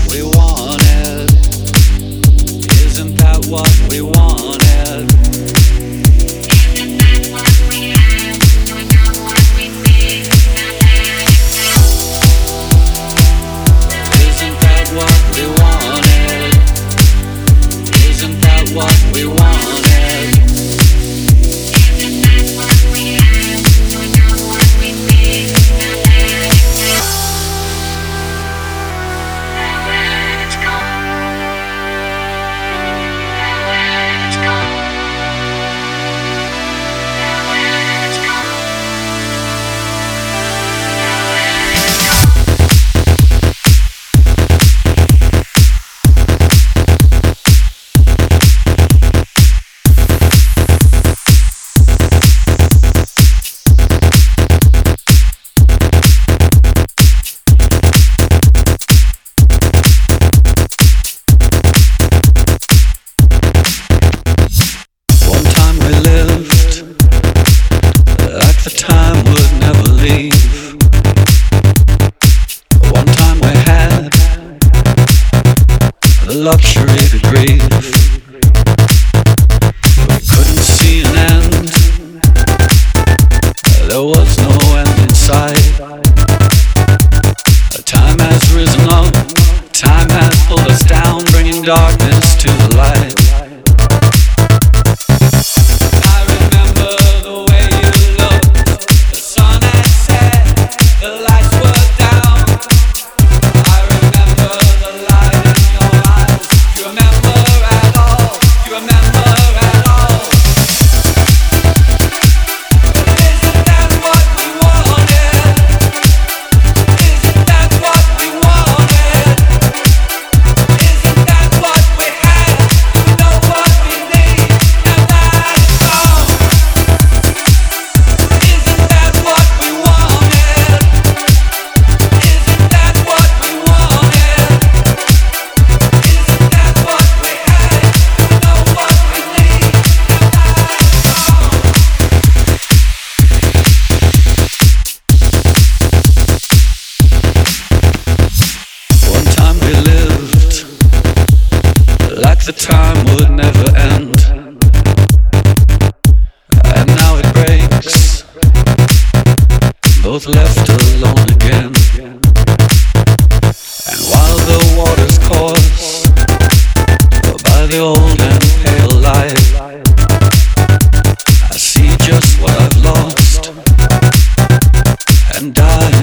we wanted? Isn't that what we wanted? Isn't that what we wanted? Isn't that what we wanted? Luxury to grieve, we couldn't see an end. There was no end in sight. Time has risen up, time has pulled us down, bringing darkness to the light. I remember the way you looked. The sun had set, the lights were down. I remember the light in your eyes. Do you remember at all? Do you remember at all? Isn't that what we wanted? Isn't that what we wanted? Isn't that what we had? Do we know what we need now that it's gone? Isn't that what we wanted? Isn't that what we wanted? Isn't that what we had? Do we know what we need now that it's gone? One time we lived like the time would never end, and now it breaks, both left alone again. And while the waters course by the old and pale light, I see just what I've lost and died.